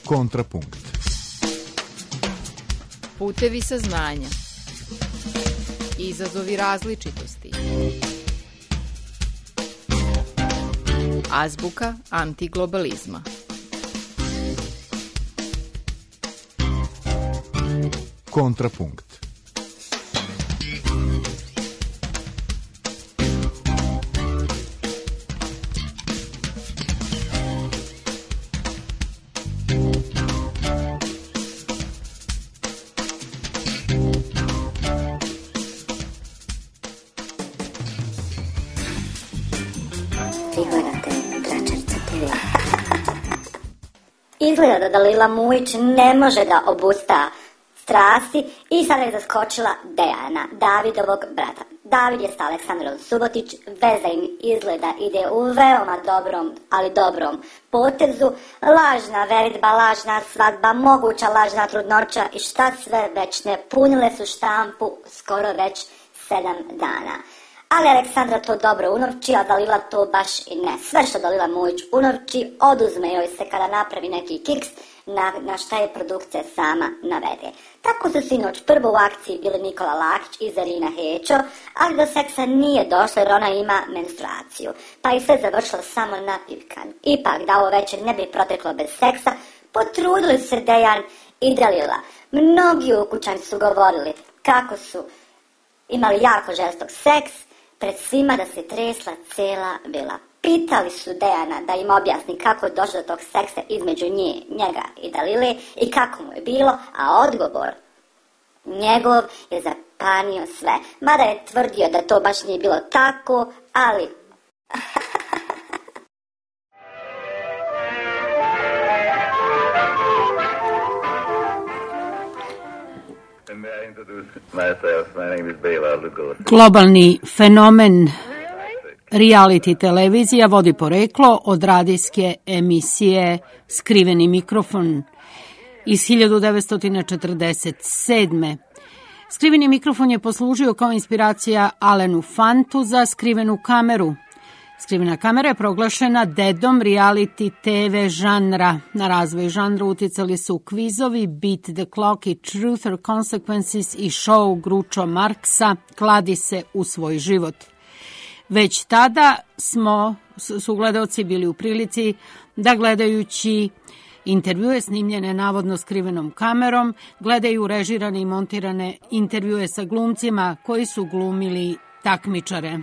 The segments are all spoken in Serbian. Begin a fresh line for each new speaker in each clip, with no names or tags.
Kontrapunkt.
Putevi saznanja. Izazovi različitosti. Azbuka antiglobalizma.
Kontrapunkt.
Izgleda da Dalila Mujić ne može da obusta strasti i sada je zaskočila Dejana, Davidovog brata. David je s Aleksandrom Subotić, veza im izgleda ide u veoma dobrom, ali dobrom potezu. Lažna veritba, lažna svadba, moguća lažna trudnoća i šta sve već ne, punile su štampu skoro već 7 dana. Ali Aleksandra to dobro unovči, a Dalila to baš i ne. Sve što Dalila Mujić unovči, oduzme joj se kada napravi neki kiks, na šta je produkcija sama navede. Tako su sinoć prvo u akciji bili Nikola Lakić i Zarina Hećo, ali do seksa nije došlo jer ona ima menstruaciju, pa i sve završilo samo napivkan. Ipak, da ovo večer ne bi proteklo bez seksa, potrudili su se Dejan i Dalila. Mnogi ukućani su govorili kako su imali jako žestok seks, pred svima da se tresla cela vila. Pitali su Dejana da im objasni kako je došlo do tog seksa između njega i Dalile i kako mu je bilo, a odgovor njegov je zapanio sve. Mada je tvrdio da to baš nije bilo tako, ali...
Globalni fenomen reality televizija vodi poreklo od radijske emisije Skriveni mikrofon iz 1947. Skriveni mikrofon je poslužio kao inspiracija Alenu Fantu za Skrivenu kameru. Skrivena kamera je proglašena dedom reality TV žanra. Na razvoj žanra uticali su kvizovi Beat the Clock i Truth or Consequences i show Groucho Marxa Kladi se u svoj život. Već tada su gledaoci bili u prilici da gledajući intervjue snimljene navodno skrivenom kamerom, gledaju režirane i montirane intervjue sa glumcima koji su glumili takmičare.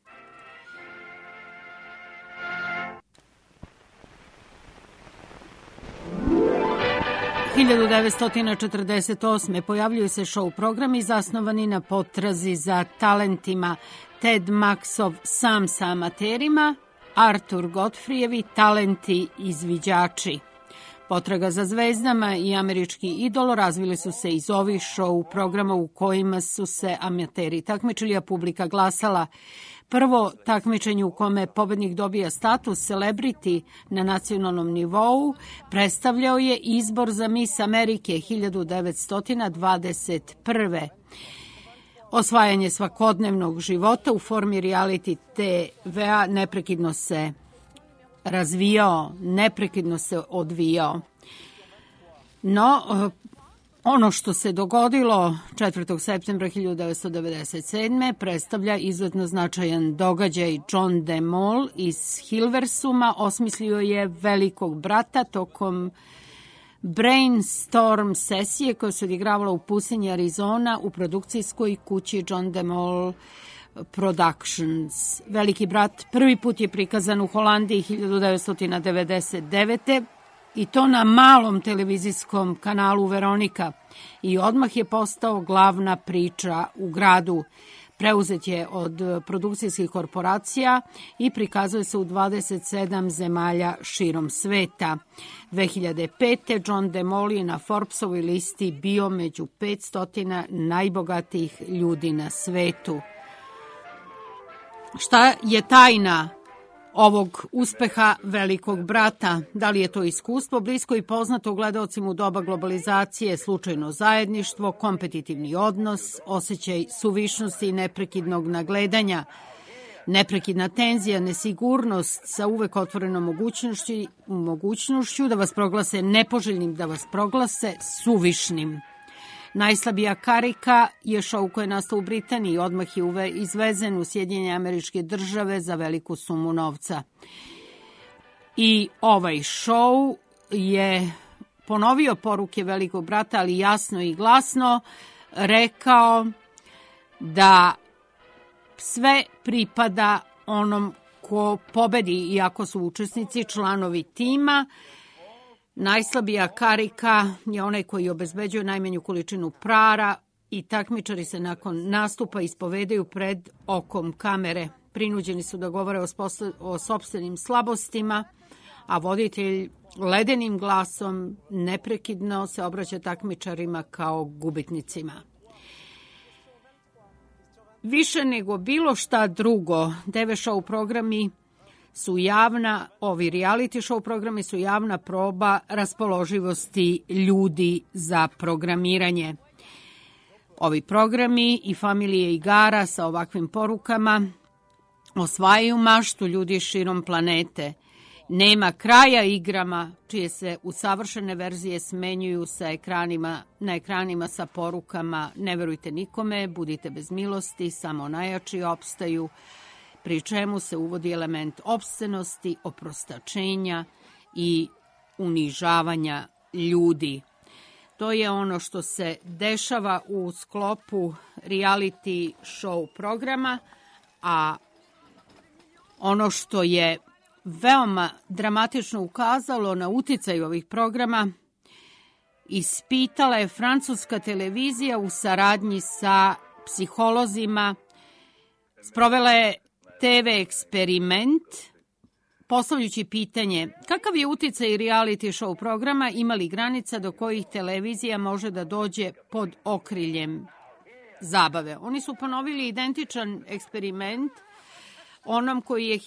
U 1948. pojavljuju se show programi zasnovani na potrazi za talentima. Ted Maxov Sam sa amaterima, Artur Godfrijevi Talenti izviđači. Potraga za zvezdama i Američki idol razvili su se iz ovih show programa u kojima su se amateri takmičili, a publika glasala. Prvo takmičenje u kome pobednik dobija status celebrity na nacionalnom nivou predstavljao je izbor za Miss Amerike 1921. Osvajanje svakodnevnog života u formi reality TV-a neprekidno se razvijao, neprekidno se odvijao. No, ono što se dogodilo 4. septembra 1997. predstavlja izuzetno značajan događaj. John DeMol iz Hilversuma osmislio je Velikog brata tokom brainstorm sesije koja se odigravala u pustinji Arizona u produkcijskoj kući John DeMol Productions. Veliki brat prvi put je prikazan u Holandiji 1999. i to na malom televizijskom kanalu Veronika i odmah je postao glavna priča u gradu. Preuzet je od produkcijskih korporacija i prikazuje se u 27 zemalja širom sveta. 2005. John DeMol je na Forbesovoj listi bio među 500 najbogatijih ljudi na svetu. Šta je tajna ovog uspeha Velikog brata? Da li je to iskustvo blisko i poznato gledaocima u doba globalizacije, slučajno zajedništvo, kompetitivni odnos, osjećaj suvišnosti i neprekidnog nagledanja? Neprekidna tenzija, nesigurnost sa uvek otvorenom mogućnošću da vas proglase nepoželjnim, da vas proglase suvišnim. Najslabija karika je šou koji je nastao u Britaniji, odmah je izvezen u Sjedinjene Američke Države za veliku sumu novca. I ovaj šou je ponovio poruke Velikog brata, ali jasno i glasno rekao da sve pripada onom ko pobedi, iako su učesnici članovi tima. Najslabija karika je onaj koji obezbeđuje najmanju količinu para i takmičari se nakon nastupa ispovedaju pred okom kamere. Prinuđeni su da govore o sopstvenim slabostima, a voditelj ledenim glasom neprekidno se obraća takmičarima kao gubitnicima. Više nego bilo šta drugo, TV show programi su ovi reality show programi su javna proba raspoloživosti ljudi za programiranje. Ovi programi i familije igara sa ovakvim porukama osvajaju maštu ljudi širom planete. Nema kraja igrama čije se usavršene verzije smenjuju na ekranima sa porukama ne verujte nikome, budite bez milosti, samo najjači opstaju, pri čemu se uvodi element opscenosti, oprostačenja i unižavanja ljudi. To je ono što se dešava u sklopu reality show programa, a ono što je veoma dramatično ukazalo na uticaj ovih programa ispitala je francuska televizija u saradnji sa psiholozima. Sprovela je TV eksperiment postavljajući pitanje kakav je uticaj reality show programa, ima li granica do kojih televizija može da dođe pod okriljem zabave. Oni su ponovili identičan eksperiment onom koji je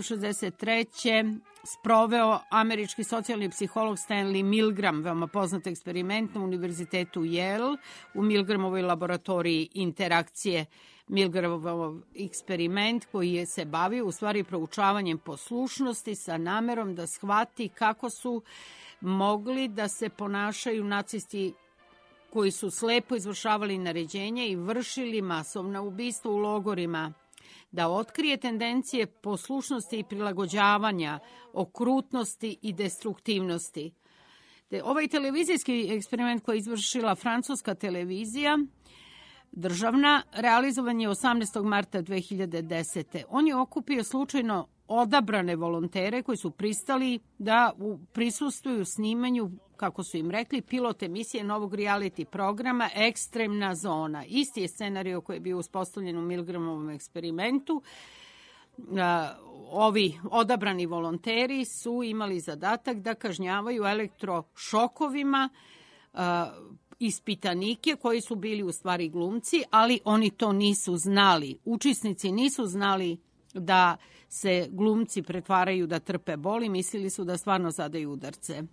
1963. sproveo američki socijalni psiholog Stanley Milgram, veoma poznat eksperiment na univerzitetu Yale u Milgramovoj laboratoriji interakcije. Milgramov eksperiment koji je se bavio u stvari proučavanjem poslušnosti sa namerom da shvati kako su mogli da se ponašaju nacisti koji su slepo izvršavali naređenja i vršili masovna ubistva u logorima, da otkrije tendencije poslušnosti i prilagođavanja, okrutnosti i destruktivnosti. Ovaj televizijski eksperiment koji je izvršila francuska televizija državna, realizovan je 18. marta 2010. On je okupio slučajno odabrane volontere koji su pristali da prisustvuju snimanju, kako su im rekli, pilot emisije novog reality programa Ekstremna zona. Isti je scenario koji je bio uspostavljen u Milgramovom eksperimentu. Ovi odabrani volonteri su imali zadatak da kažnjavaju elektrošokovima ispitanike koji su bili u stvari glumci, ali oni to nisu znali. Učesnici nisu znali da se glumci pretvaraju da trpe bol i mislili su da stvarno zadaju udarce.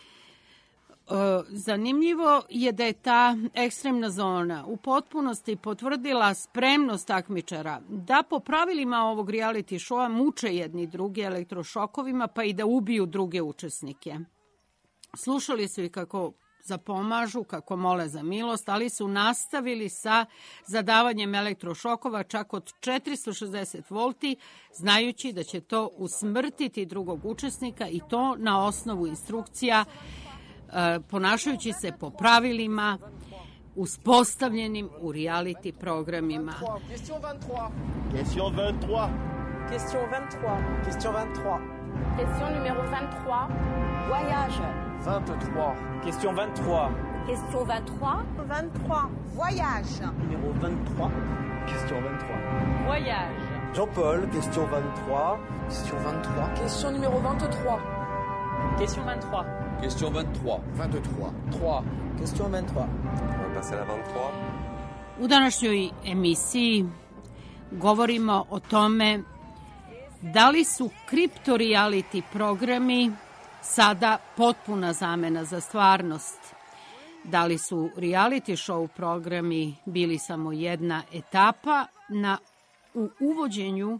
Zanimljivo je da je ta ekstremna zona u potpunosti potvrdila spremnost takmičara da po pravilima ovog reality showa muče jedni druge elektrošokovima pa i da ubiju druge učesnike. Slušali su i kako zapomažu, kako mole za milost, ali su nastavili sa zadavanjem elektrošokova čak od 460 volti, znajući da će to usmrtiti drugog učesnika i to na osnovu instrukcija, ponašajući se po pravilima uspostavljenim u reality programima.
Question 23. Question 23. Question 23. Question 23.
Question numéro 23.
Voyage. 23. Question 23.
Question 23.
23. Voyage. Numéro 23. Question 23.
Voyage.
Jean-Paul, question 23. Question 23.
Question numéro 23.
Question 23.
Question 23.
23. 3. Question 23.
On va passer à la 23.
U današnjoj emisiji govorimo o tome da li su kripto reality programi sada potpuna zamena za stvarnost. Da li su reality show programi bili samo jedna etapa u uvođenju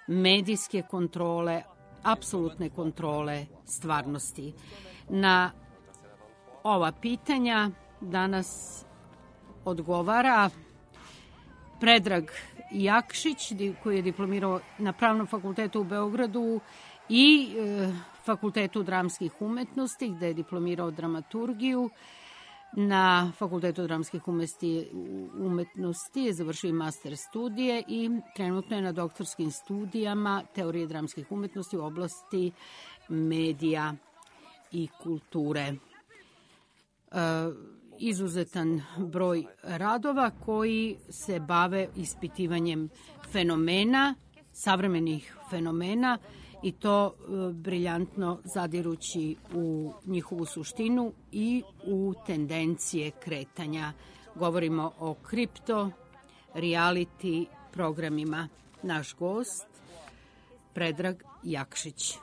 medijske kontrole, apsolutne kontrole stvarnosti. Na ova pitanja danas odgovara Predrag Jakšić, koji je diplomirao na Pravnom fakultetu u Beogradu i Fakultetu dramskih umetnosti, gde je diplomirao dramaturgiju. Na Fakultetu dramskih umetnosti je završio i master studije i trenutno je na doktorskim studijama teorije dramskih umetnosti u oblasti medija i kulture. Izuzetan broj radova koji se bave ispitivanjem fenomena, savremenih fenomena, i to briljantno zadirući u njihovu suštinu i u tendencije kretanja. Govorimo o kripto, reality programima. Naš gost, Predrag Jakšić.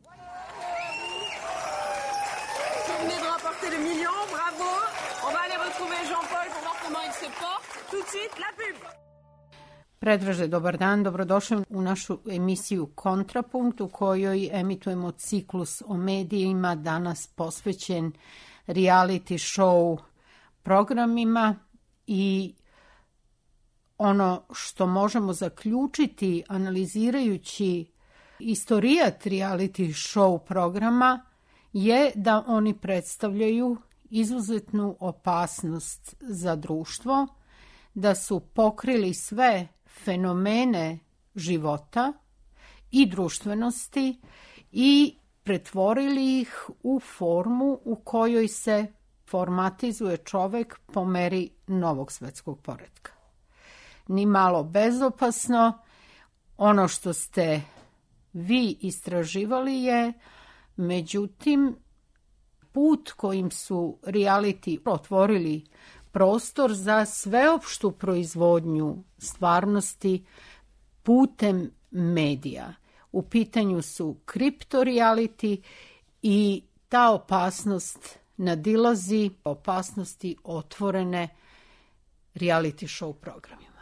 Venez de remporter le million, bravo. On va aller retrouver Jean-Paul pour voir comment il se porte. Tout de suite, la pub.
Predraže, dobar dan, dobrodošli u našu emisiju Kontrapunkt, u kojoj emitujemo ciklus o medijima, danas posvećen reality show programima. I ono što možemo zaključiti analizirajući istorijat reality show programa je da oni predstavljaju izuzetnu opasnost za društvo, da su pokrili sve fenomene života i društvenosti i pretvorili ih u formu u kojoj se formatizuje čovek po meri novog svetskog poretka. Ni malo bezopasno. Ono što ste vi istraživali je, međutim, put kojim su reality otvorili prostor za sveopštu proizvodnju stvarnosti putem medija. U pitanju su kripto reality i ta opasnost nadilazi opasnosti otvorene reality show programima.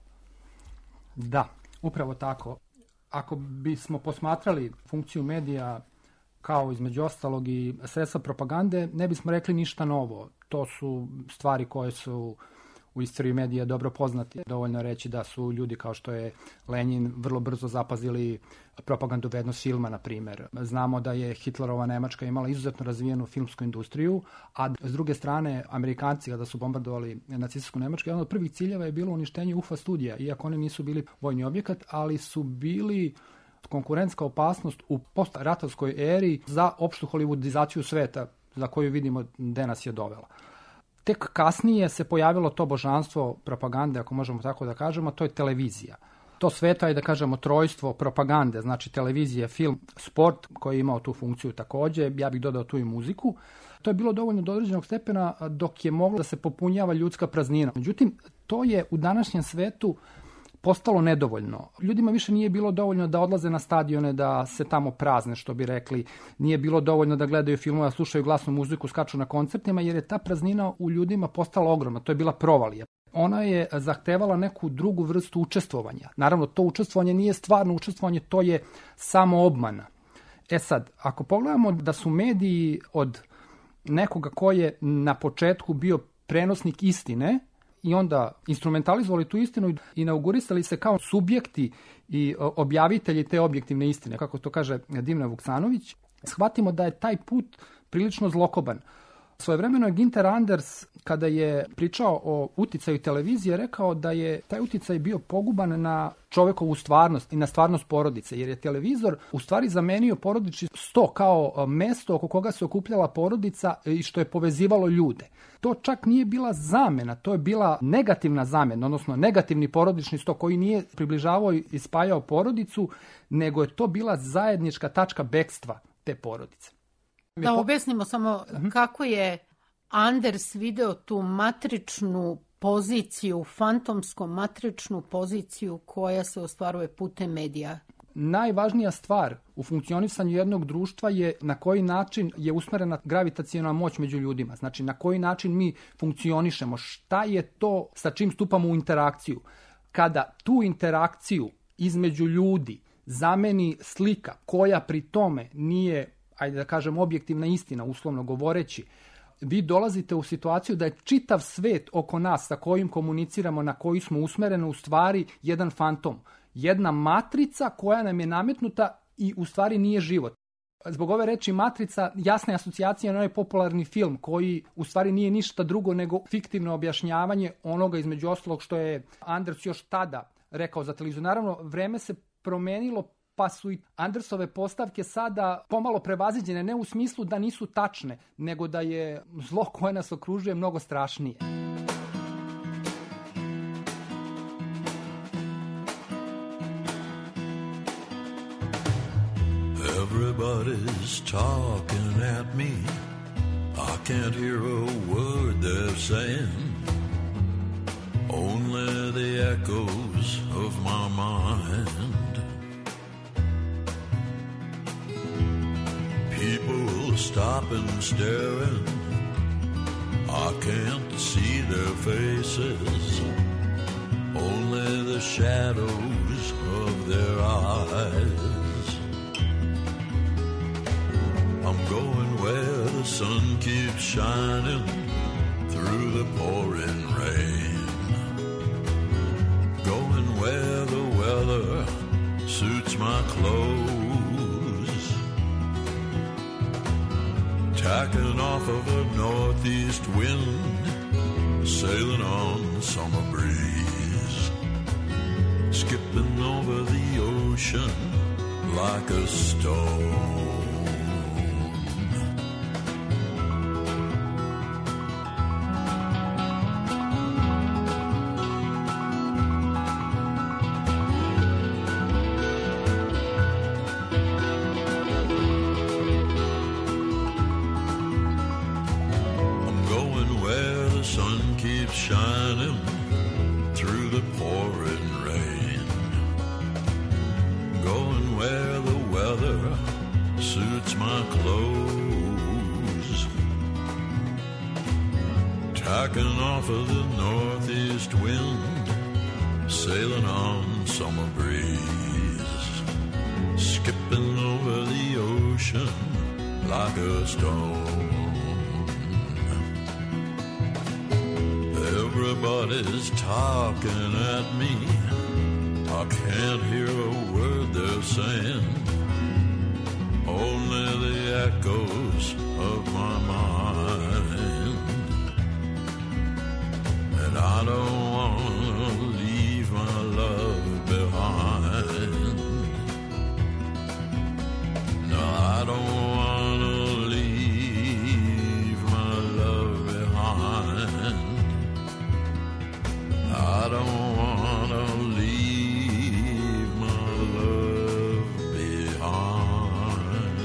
Da, upravo tako. Ako bismo posmatrali funkciju medija kao između ostalog i sredstva propagande, ne bismo rekli ništa novo. To su stvari koje su u istoriji medija dobro poznati. Dovoljno reći da su ljudi kao što je Lenin vrlo brzo zapazili propagandu vrednost filma, na primjer. Znamo da je Hitlerova Nemačka imala izuzetno razvijenu filmsku industriju, a s druge strane Amerikanci kada su bombardovali nacistsku Nemačku, jedan od prvih ciljeva je bilo uništenje UFA studija, iako oni nisu bili vojni objekat, ali su bili konkurentska opasnost u postratovskoj eri za opštu holivudizaciju sveta, za koju vidimo gde nas je dovela. Tek kasnije se pojavilo to božanstvo propagande, ako možemo tako da kažemo, to je televizija. To sveto je, da kažemo, trojstvo propagande, znači televizija, film, sport, koji je imao tu funkciju takođe, ja bih dodao tu i muziku. To je bilo dovoljno do određenog stepena dok je moglo da se popunjava ljudska praznina. Međutim, to je u današnjem svetu postalo nedovoljno. Ljudima više nije bilo dovoljno da odlaze na stadione, da se tamo prazne, što bi rekli. Nije bilo dovoljno da gledaju filmove, da slušaju glasnu muziku, skaču na koncertima, jer je ta praznina u ljudima postala ogromna. To je bila provalija. Ona je zahtevala neku drugu vrstu učestvovanja. Naravno, to učestvovanje nije stvarno učestvovanje, to je samo obmana. Sad, ako pogledamo da su mediji od nekoga ko je na početku bio prenosnik istine, i onda instrumentalizovali tu istinu i inaugurisali se kao subjekti i objavitelji te objektivne istine, kako to kaže Dimna Vuksanović, shvatimo da je taj put prilično zlokoban. Svojevremeno je Ginter Anders, kada je pričao o uticaju televizije, rekao da je taj uticaj bio poguban na čovekovu stvarnost i na stvarnost porodice, jer je televizor u stvari zamenio porodični sto kao mesto oko koga se okupljala porodica i što je povezivalo ljude. To čak nije bila zamena, to je bila negativna zamena, odnosno negativni porodični sto koji nije približavao i spajao porodicu, nego je to bila zajednička tačka bekstva te porodice.
Da objasnimo samo kako je Anders video tu matričnu poziciju, fantomsku matričnu poziciju koja se ostvaruje putem medija.
Najvažnija stvar u funkcionisanju jednog društva je na koji način je usmerena gravitaciona moć među ljudima. Znači na koji način mi funkcionišemo, šta je to sa čim stupamo u interakciju. Kada tu interakciju između ljudi zameni slika koja pri tome nije, ajde da kažem, objektivna istina, uslovno govoreći, vi dolazite u situaciju da je čitav svet oko nas sa kojim komuniciramo, na koji smo usmereni, u stvari jedan fantom. Jedna matrica koja nam je nametnuta i u stvari nije život. Zbog ove reči matrica jasna je asocijacija na onaj popularni film koji u stvari nije ništa drugo nego fiktivno objašnjavanje onoga između ostalog što je Anders još tada rekao za televiziju. Naravno, vreme se promenilo, pa su i Andersove postavke sada pomalo prevaziđene, ne u smislu da nisu tačne, nego da je zlo koje nas okružuje mnogo strašnije.
Everybody's talking at me. I can't hear a word they're saying. Only the echoes of my mind. People stop and staring. I can't see their faces. Only the shadows of their eyes. I'm going where the sun keeps shining through the pouring rain. Going where the weather suits my clothes. Tacking off of a northeast wind, sailing on summer breeze. Skipping over the ocean like a stone. Shining through the pouring rain. Going where the weather suits my clothes. Tacking off of the northeast wind, sailing on summer breeze. Skipping over the ocean like a stone. Everybody's talking at me. I can't hear a word they're saying. Only the echoes of my mind. And I don't want to leave my love behind. No, I don't want to leave my love behind. I don't want to leave my love behind.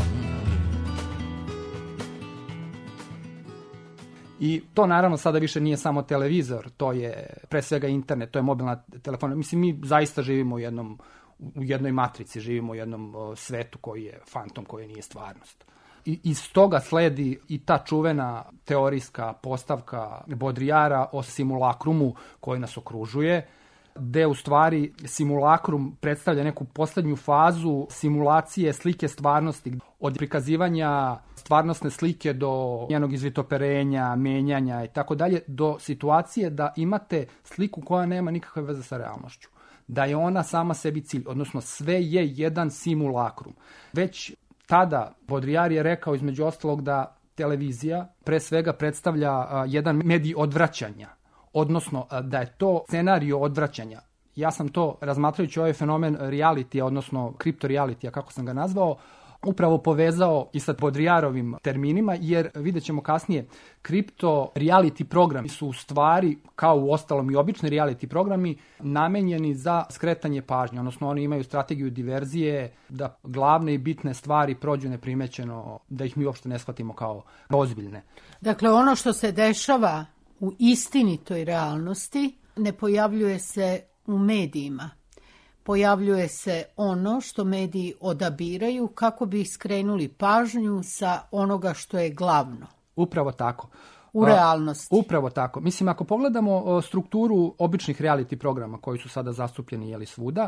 I to naravno sada više nije samo televizor, to je pre svega internet, to je mobilna telefona. Mislim, mi zaista živimo u jednoj matrici, živimo u jednom svetu koji je fantom, koji nije stvarnost. I iz toga sledi i ta čuvena teorijska postavka Baudrillarda o simulakrumu koji nas okružuje, gde u stvari simulakrum predstavlja neku poslednju fazu simulacije slike stvarnosti, od prikazivanja stvarnosne slike do njenog izvitoperenja, menjanja i tako dalje, do situacije da imate sliku koja nema nikakve veze sa realnošću. Da je ona sama sebi cilj, odnosno sve je jedan simulakrum. Već tada Baudrillard je rekao između ostalog da televizija pre svega predstavlja jedan medij odvraćanja, odnosno da je to scenario odvraćanja. Ja sam to, razmatrajući ovaj fenomen reality, odnosno kriptorealitija, kako sam ga nazvao, upravo povezao i sa Baudrillardovim terminima, jer vidjet ćemo kasnije, kripto reality programi su u stvari, kao u ostalom i obični reality programi, namenjeni za skretanje pažnje, odnosno oni imaju strategiju diverzije, da glavne i bitne stvari prođu neprimećeno, da ih mi uopšte ne shvatimo kao ozbiljne.
Dakle, ono što se dešava u istinitoj realnosti ne pojavljuje se u medijima. Pojavljuje se ono što mediji odabiraju kako bi skrenuli pažnju sa onoga što je glavno.
Upravo tako.
U realnosti.
Upravo tako. Mislim, ako pogledamo strukturu običnih reality programa koji su sada zastupljeni svuda,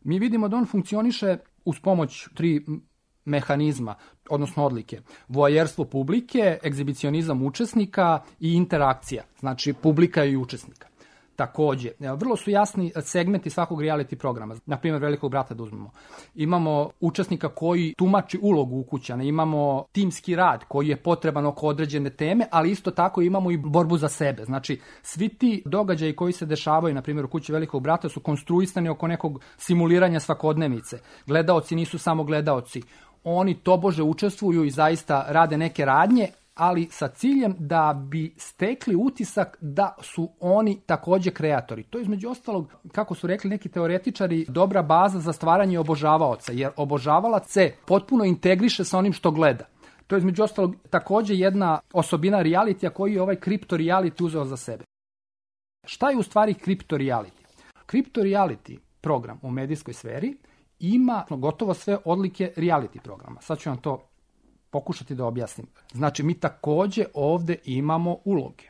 mi vidimo da on funkcioniše uz pomoć 3 mehanizma, odnosno odlike. Voajerstvo publike, egzibicionizam učesnika i interakcija, znači publika i učesnika. Takođe, vrlo su jasni segmenti svakog reality programa. Na primjer, Velikog brata da uzmemo. Imamo učesnika koji tumači ulogu ukućana, imamo timski rad koji je potreban oko određene teme, ali isto tako imamo i borbu za sebe. Znači, svi ti događaji koji se dešavaju, na primjer, u kući Velikog brata su konstruisani oko nekog simuliranja svakodnevice. Gledaoci nisu samo gledaoci. Oni tobože učestvuju i zaista rade neke radnje, ali sa ciljem da bi stekli utisak da su oni takođe kreatori. To je između ostalog, kako su rekli neki teoretičari, dobra baza za stvaranje obožavaoca, jer obožavalac se potpuno integriše sa onim što gleda. To je između ostalog takođe jedna osobina realitija koji je ovaj kripto reality uzeo za sebe. Šta je u stvari kripto reality? Kripto reality program u medijskoj sferi ima gotovo sve odlike reality programa. Sad ću vam to pokušati da objasnim. Znači, mi takođe ovde imamo uloge.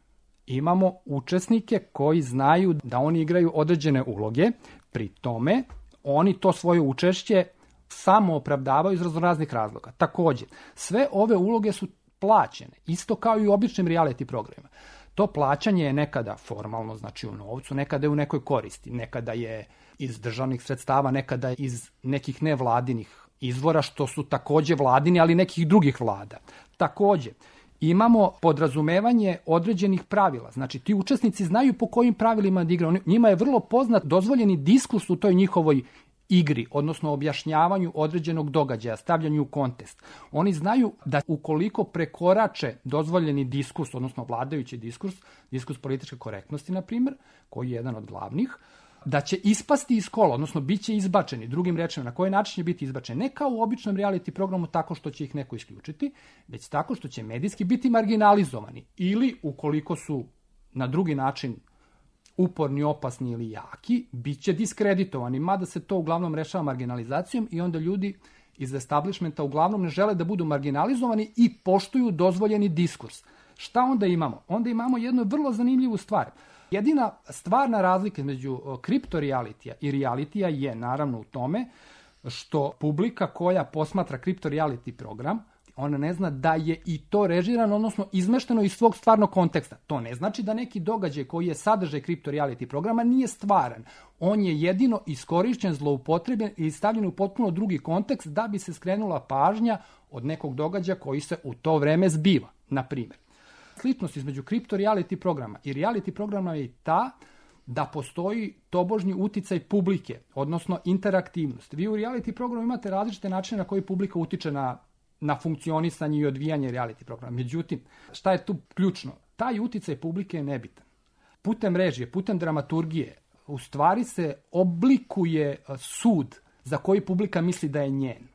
Imamo učesnike koji znaju da oni igraju određene uloge, pri tome oni to svoje učešće samo opravdavaju iz raznih razloga. Takođe, sve ove uloge su plaćene, isto kao i u običnim reality programima. To plaćanje je nekada formalno, znači u novcu, nekada je u nekoj koristi, nekada je iz državnih sredstava, nekada iz nekih nevladinih izvora, što su takođe vladini, ali nekih drugih vlada. Takođe, imamo podrazumevanje određenih pravila. Znači, ti učesnici znaju po kojim pravilima da igraju. Njima je vrlo poznat dozvoljeni diskurs u toj njihovoj igri, odnosno objašnjavanju određenog događaja, stavljanju u kontekst. Oni znaju da ukoliko prekorače dozvoljeni diskurs, odnosno vladajući diskurs političke korektnosti, na primjer, koji je jedan od glavnih, da će ispasti iz kola, odnosno bit će izbačeni. Drugim rečima, na koji način će biti izbačeni? Ne kao u običnom reality programu tako što će ih neko isključiti, već tako što će medijski biti marginalizovani. Ili, ukoliko su na drugi način uporni, opasni ili jaki, bit će diskreditovani, mada se to uglavnom rešava marginalizacijom i onda ljudi iz establishmenta uglavnom ne žele da budu marginalizovani i poštuju dozvoljeni diskurs. Šta onda imamo? Onda imamo jednu vrlo zanimljivu stvar. Jedina stvarna razlika između kripto realitija i realitija je naravno u tome što publika koja posmatra kripto reality program, ona ne zna da je i to režirano, odnosno izmešteno iz svog stvarnog konteksta. To ne znači da neki događaj koji je sadržaj kripto reality programa nije stvaran. On je jedino iskorišćen, zloupotrebljen i stavljen u potpuno drugi kontekst da bi se skrenula pažnja od nekog događaja koji se u to vreme zbiva, na primjer. Sličnost između kripto reality programa i reality programa je ta da postoji tobožnji uticaj publike, odnosno interaktivnost. Vi u reality programu imate različite načine na koji publika utiče na funkcionisanje i odvijanje reality programa. Međutim, šta je tu ključno? Taj uticaj publike je nebitan. Putem režije, putem dramaturgije, u stvari se oblikuje sud za koji publika misli da je njen,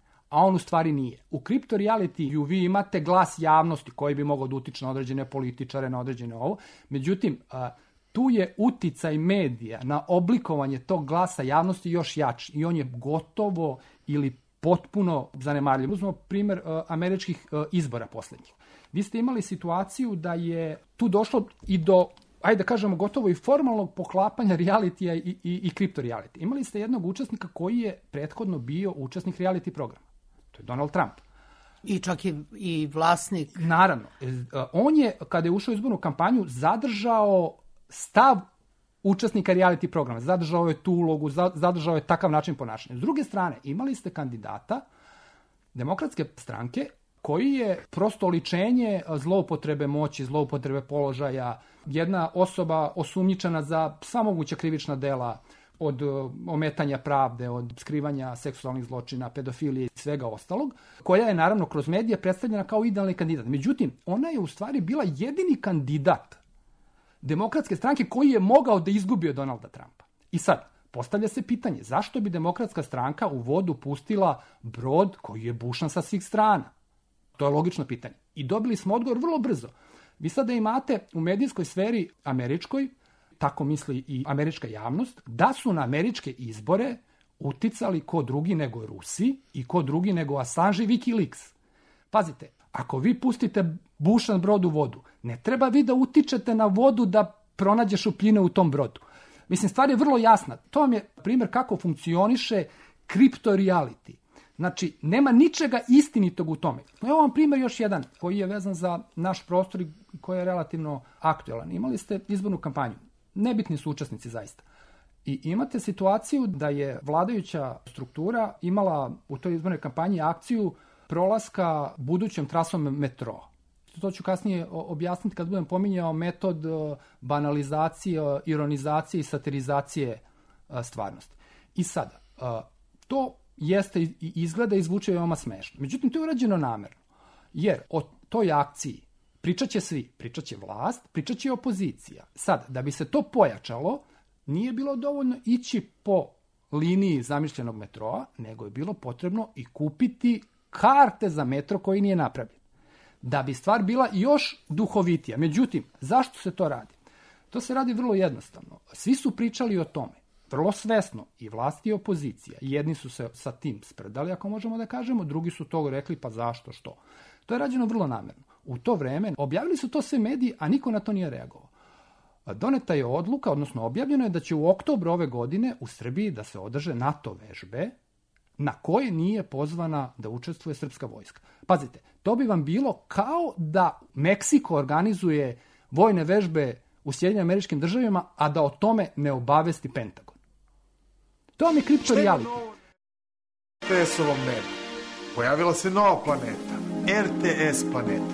a on u stvari nije. U kripto realitiju vi imate glas javnosti koji bi mogao da utiče na određene političare, na određene ovo. Međutim, tu je uticaj medija na oblikovanje tog glasa javnosti još jači i on je gotovo ili potpuno zanemarljiv. Uzmemo primjer američkih izbora poslednjih. Vi ste imali situaciju da je tu došlo i do, ajde da kažemo, gotovo i formalnog poklapanja realitija i kripto reality. Imali ste jednog učesnika koji je prethodno bio učesnik reality programa. To je Donald Trump.
I čak i vlasnik.
Naravno. On je, kada je ušao u izbornu kampanju, zadržao stav učesnika reality programa. Zadržao je tu ulogu, zadržao je takav način ponašanja. S druge strane, imali ste kandidata Demokratske stranke koji je prosto oličenje zloupotrebe moći, zloupotrebe položaja, jedna osoba osumnjičena za sva moguća krivična dela, od ometanja pravde, od skrivanja seksualnih zločina, pedofilije i svega ostalog, koja je naravno kroz medije predstavljena kao idealni kandidat. Međutim, ona je u stvari bila jedini kandidat Demokratske stranke koji je mogao da izgubi od Donalda Trumpa. I sad, postavlja se pitanje, zašto bi Demokratska stranka u vodu pustila brod koji je bušan sa svih strana? To je logično pitanje. I dobili smo odgovor vrlo brzo. Vi sada imate u medijskoj sferi američkoj, tako misli i američka javnost, da su na američke izbore uticali ko drugi nego Rusi i ko drugi nego Assange i Wikileaks. Pazite, ako vi pustite bušan brod u vodu, ne treba vi da utičete na vodu da pronađe šupljine u tom brodu. Mislim, stvar je vrlo jasna. To vam je primjer kako funkcioniše kripto reality. Znači, nema ničega istinitog u tome. Evo vam primjer još jedan koji je vezan za naš prostor i koji je relativno aktualan. Imali ste izbornu kampanju. Nebitni su učesnici zaista. I imate situaciju da je vladajuća struktura imala u toj izbornoj kampanji akciju prolaska budućom trasom metroa. To ću kasnije objasniti kad budem pominjao metod banalizacije, ironizacije i satirizacije stvarnosti. I sada, to jeste i izgleda i zvuči veoma smešno. Međutim, to je urađeno namerno. Jer o toj akciji pričat će svi. Pričat će vlast, pričat će opozicija. Sad, da bi se to pojačalo, nije bilo dovoljno ići po liniji zamišljenog metroa, nego je bilo potrebno i kupiti karte za metro koji nije napravljen. Da bi stvar bila još duhovitija. Međutim, zašto se to radi? To se radi vrlo jednostavno. Svi su pričali o tome, vrlo svesno, i vlast i opozicija. Jedni su se sa tim spredali, ako možemo da kažemo, drugi su to rekli, pa zašto, što. To je rađeno vrlo namerno. U to vreme objavili su to sve mediji, a niko na to nije reagovao. Doneta je odluka, odnosno objavljeno je da će u oktobru ove godine u Srbiji da se održe NATO vežbe na koje nije pozvana da učestvuje srpska vojska. Pazite, to bi vam bilo kao da Meksiko organizuje vojne vežbe u Sjedinjenim Američkim Državama, a da o tome ne obavesti Pentagon. To vam je kripto reality.
RTS-ovom nebu pojavila se nova planeta, RTS planeta.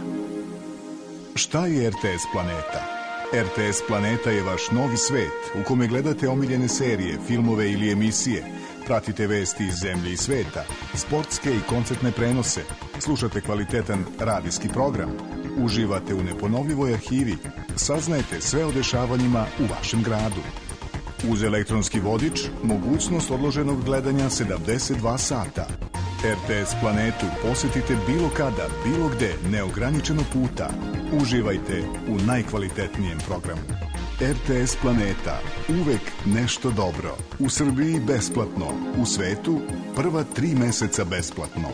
Šta je RTS planeta? RTS planeta je vaš novi svet u kome gledate omiljene serije, filmove ili emisije, pratite vesti iz zemlje i sveta, sportske i koncertne prenose, slušate kvalitetan radijski program, uživate u neponovljivoj arhivi, saznajete sve o dešavanjima u vašem gradu. Uz elektronski vodič, mogućnost odloženog gledanja 72 sata. RTS planetu posetite bilo kada, bilo gde, neograničeno puta. Uživajte u najkvalitetnijem programu. RTS planeta. Uvek nešto dobro. U Srbiji besplatno. U svetu prva 3 meseca besplatno.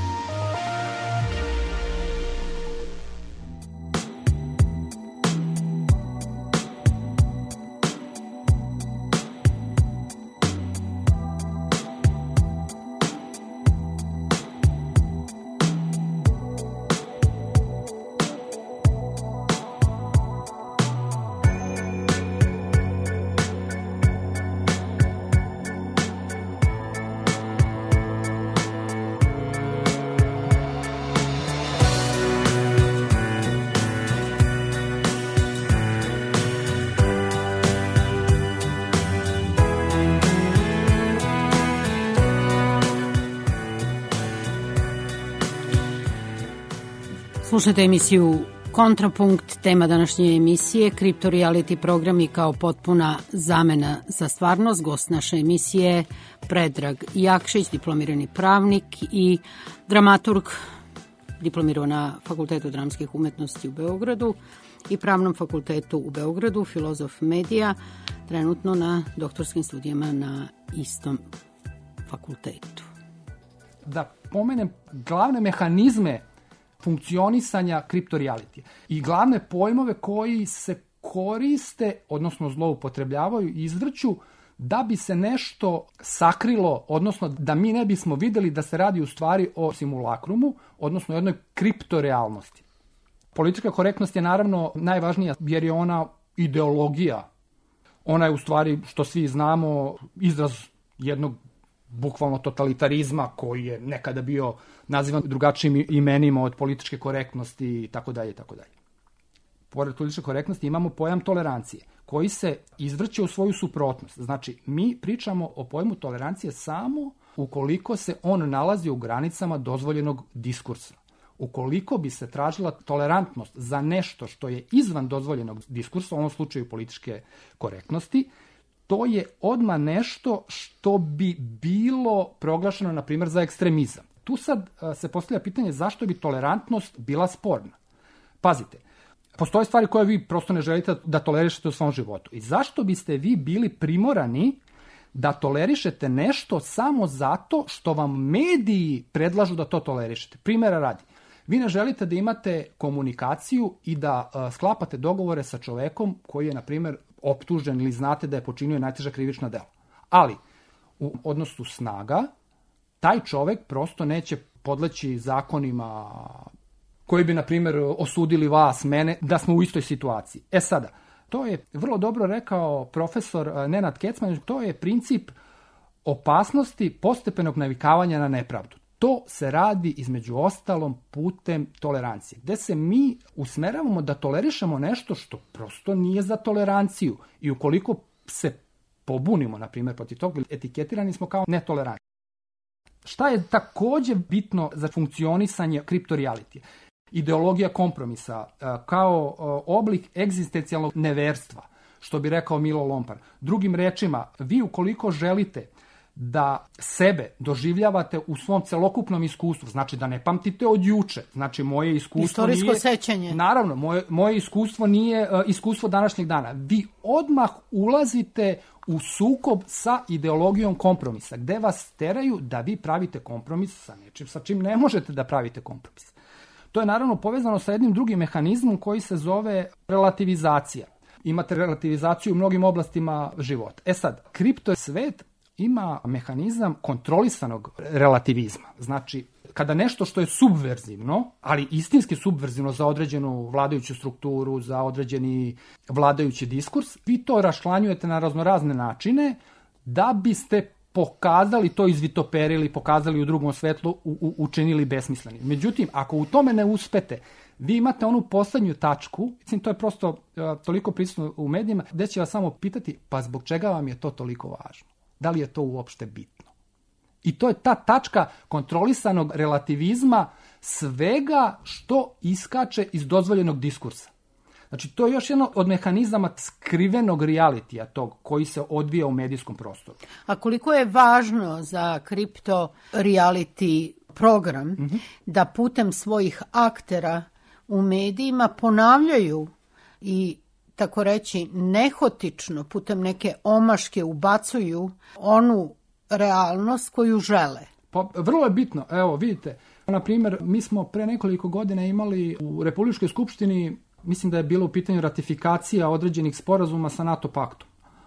Slušajte emisiju Kontrapunkt, tema današnje emisije, kripto reality programi kao potpuna zamena za stvarnost. Gost naše emisije Predrag Jakšić, diplomirani pravnik i dramaturg, diplomirao na Fakultetu dramskih umetnosti u Beogradu i Pravnom fakultetu u Beogradu, filozof medija, trenutno na doktorskim studijama na istom fakultetu.
Da pomenem glavne mehanizme funkcionisanja kripto realitija i glavne pojmove koji se koriste, odnosno zloupotrebljavaju i izvrću da bi se nešto sakrilo, odnosno da mi ne bismo videli da se radi u stvari o simulakrumu, odnosno jednoj kripto realnosti. Politička korektnost je naravno najvažnija jer je ona ideologija. Ona je u stvari, što svi znamo, izraz jednog bukvalno totalitarizma koji je nekada bio nazivan drugačijim imenima od političke korektnosti i tako dalje i tako dalje. Pored političke korektnosti imamo pojam tolerancije koji se izvrće u svoju suprotnost. Znači, mi pričamo o pojmu tolerancije samo ukoliko se on nalazi u granicama dozvoljenog diskursa. Ukoliko bi se tražila tolerantnost za nešto što je izvan dozvoljenog diskursa, u ovom slučaju političke korektnosti, to je odmah nešto što bi bilo proglašeno, na primjer, za ekstremizam. Tu sad se postavlja pitanje zašto bi tolerantnost bila sporna. Pazite, postoje stvari koje vi prosto ne želite da tolerišete u svom životu. I zašto biste vi bili primorani da tolerišete nešto samo zato što vam mediji predlažu da to tolerišete? Primjera radi. Vi ne želite da imate komunikaciju i da sklapate dogovore sa čovekom koji je, na primjer, optužen ili znate da je počinio najteža krivična dela. Ali u odnosu snaga taj čovek prosto neće podleći zakonima koji bi, na primjer, osudili vas, mene, da smo u istoj situaciji. Sada, to je vrlo dobro rekao profesor Nenad Kecman, to je princip opasnosti postepenog navikavanja na nepravdu. To se radi između ostalom putem tolerancije, gde se mi usmeravamo da tolerišemo nešto što prosto nije za toleranciju i ukoliko se pobunimo, na primjer, protiv toga, etiketirani smo kao netolerantni. Šta je takođe bitno za funkcionisanje kriptorealitija? Ideologija kompromisa kao oblik egzistencijalnog neverstva, što bi rekao Milo Lompar. Drugim rečima, vi ukoliko želite da sebe doživljavate u svom celokupnom iskustvu, znači da ne pamtite od juče, znači moje iskustvo
istorijsko
nije...
sećanje.
Naravno, moje iskustvo nije iskustvo današnjeg dana. Vi odmah ulazite u sukob sa ideologijom kompromisa, gde vas teraju da vi pravite kompromis sa nečim, sa čim ne možete da pravite kompromis. To je naravno povezano sa jednim drugim mehanizmom koji se zove relativizacija. Imate relativizaciju u mnogim oblastima života. Sad, kripto svet ima mehanizam kontrolisanog relativizma. Znači, kada nešto što je subverzivno, ali istinski subverzivno za određenu vladajuću strukturu, za određeni vladajući diskurs, vi to raščlanjujete na raznorazne načine da biste pokazali to, izvitoperili, pokazali u drugom svetlu, učinili besmislenim. Međutim, ako u tome ne uspete, vi imate onu poslednju tačku, mislim, to je prosto toliko prisutno u medijima, gde će vas samo pitati, pa zbog čega vam je to toliko važno? Da li je to uopšte bitno? I to je ta tačka kontrolisanog relativizma svega što iskače iz dozvoljenog diskursa. Znači, to je još jedno od mehanizama skrivenog realitija tog koji se odvija u medijskom prostoru.
A koliko je važno za kripto reality program da putem svojih aktera u medijima ponavljaju i tako reći nehotično putem neke omaške ubacuju onu realnost koju žele?
Pa, vrlo je bitno. Evo, vidite, na primjer, mi smo pre nekoliko godina imali u Republičkoj skupštini, mislim da je bilo u pitanju ratifikacija određenih sporazuma sa NATO paktom,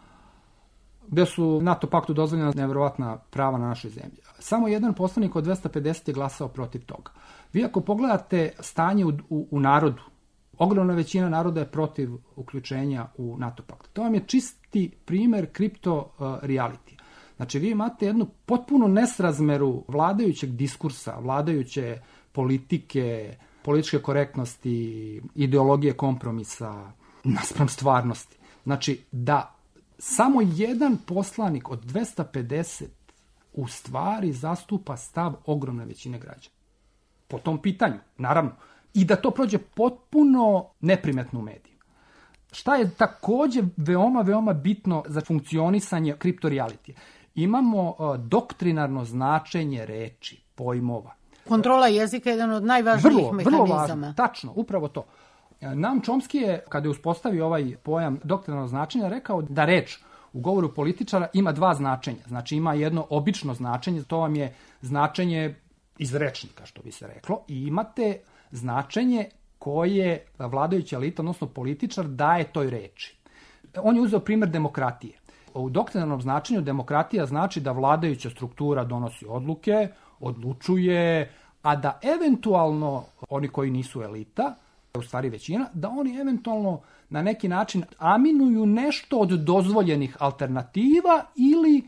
gde su NATO paktu dozvoljena nevjerovatna prava na našoj zemlji. Samo jedan poslanik od 250 je glasao protiv toga. Vi ako pogledate stanje u narodu, ogromna većina naroda je protiv uključenja u NATO pakt. To vam je čisti primer kripto reality. Znači, vi imate jednu potpuno nesrazmeru vladajućeg diskursa, vladajuće politike, političke korektnosti, ideologije kompromisa naspram stvarnosti. Znači, da samo jedan poslanik od 250 u stvari zastupa stav ogromne većine građana. Po tom pitanju, naravno. I da to prođe potpuno neprimetno u medijima. Šta je takođe veoma bitno za funkcionisanje kriptorealitija? Imamo doktrinarno značenje reči, pojmova.
Kontrola jezika je jedan od najvažnijih mehanizama.
Vrlo važno, tačno, upravo to. Noam Chomsky je, kada je uspostavio ovaj pojam doktrinarno značenja, rekao da reč u govoru političara ima dva značenja. Znači, ima jedno obično značenje, to vam je značenje iz rečnika, što bi se reklo, i imate značenje koje vladajuća elita, odnosno političar, daje toj reči. On je uzeo primer demokratije. U doktrinarnom značenju demokratija znači da vladajuća struktura donosi odluke, odlučuje, a da eventualno oni koji nisu elita, u stvari većina, da oni eventualno na neki način aminuju nešto od dozvoljenih alternativa ili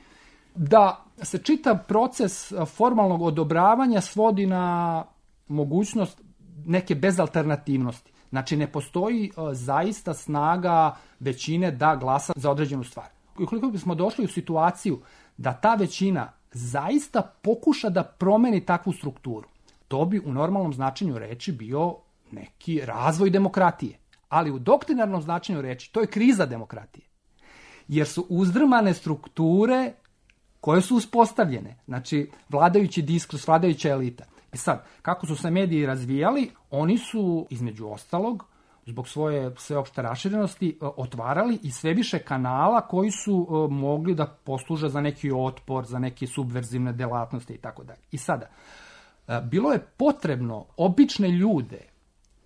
da se čitav proces formalnog odobravanja svodi na mogućnost neke bezalternativnosti. Znači, ne postoji zaista snaga većine da glasa za određenu stvar. Ukoliko bismo došli u situaciju da ta većina zaista pokuša da promeni takvu strukturu, to bi u normalnom značenju reči bio neki razvoj demokratije. Ali u doktrinarnom značenju reči to je kriza demokratije. Jer su uzdrmane strukture koje su uspostavljene. Znači, vladajući diskurs, vladajuća elita. I sad, kako su se mediji razvijali, oni su, između ostalog, zbog svoje sveopšte raširenosti, otvarali i sve više kanala koji su mogli da posluže za neki otpor, za neke subverzivne delatnosti i tako dalje. I sada, bilo je potrebno obične ljude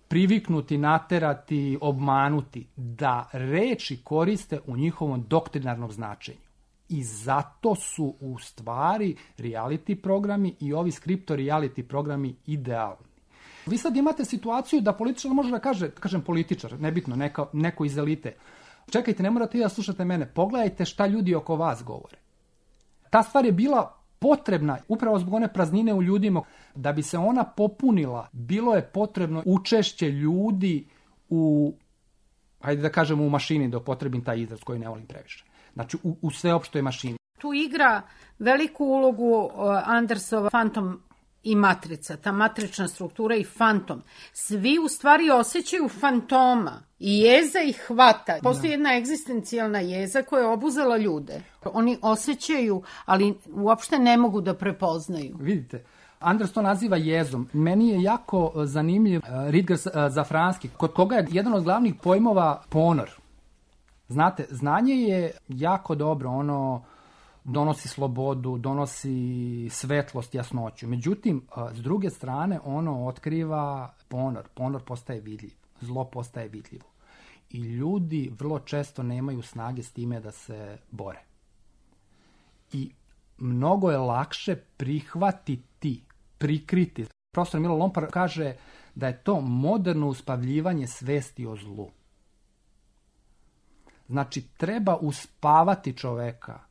priviknuti, naterati, obmanuti da reči koriste u njihovom doktrinarnom značenju. I zato su u stvari reality programi i ovi skripto reality programi idealni. Vi sad imate situaciju da političar može da kažem političar, nebitno, neko iz elite. Čekajte, ne morate da slušate mene, pogledajte šta ljudi oko vas govore. Ta stvar je bila potrebna upravo zbog one praznine u ljudima. Da bi se ona popunila, bilo je potrebno učešće ljudi u, hajde da kažemo u mašini, da upotrebim taj izraz koji ne volim previše. Znači u sveopštoj mašini.
Tu igra veliku ulogu Andersova Fantom i Matrica, ta matrična struktura i fantom. Svi u stvari osjećaju fantoma i jeza ih hvata. Postoji jedna egzistencijalna jeza koja je obuzela ljude. Oni osjećaju, ali uopšte ne mogu da prepoznaju.
Vidite, Anders to naziva jezom. Meni je jako zanimljiv Ridger Zafranski, kod koga je jedan od glavnih pojmova ponor. Znate, znanje je jako dobro, ono donosi slobodu, donosi svetlost, jasnoću. Međutim, s druge strane, ono otkriva ponor. Ponor postaje vidljiv, zlo postaje vidljivo. I ljudi vrlo često nemaju snage s time da se bore. I mnogo je lakše prihvatiti, prikriti. Profesor Milo Lompar kaže da je to moderno uspavljivanje svesti o zlu. Znači, treba uspavati čoveka.